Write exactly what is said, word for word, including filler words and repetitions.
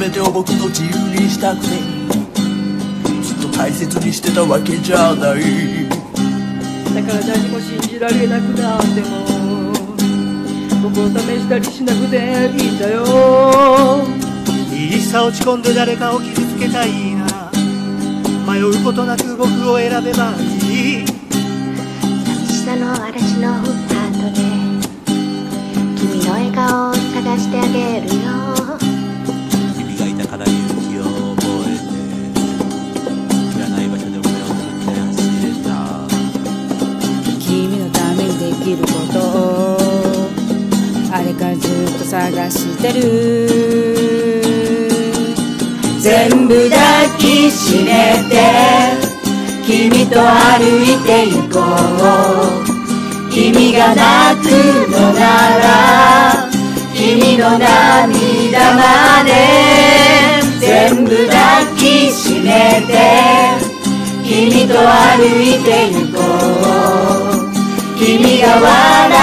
全てを僕の自由にしたくてずっと大切にしてたわけじゃない。 だから何も信じられなくなっても僕を試したりしなくていいんだよ。 いいさ落ち込んで誰かを傷つけたいなら迷うことなく僕を選べばいい。 寂しさの嵐のハートで君の笑顔を探してあげるよ。 君がいたから勇気を覚えて知らない場所で俺を振って走れた。 君のためにできることをあれからずっと探してる。全部抱きしめて君と歩いて行こう。君が泣くのなら君の涙まで全部抱きしめて君と歩いて行こう。君が笑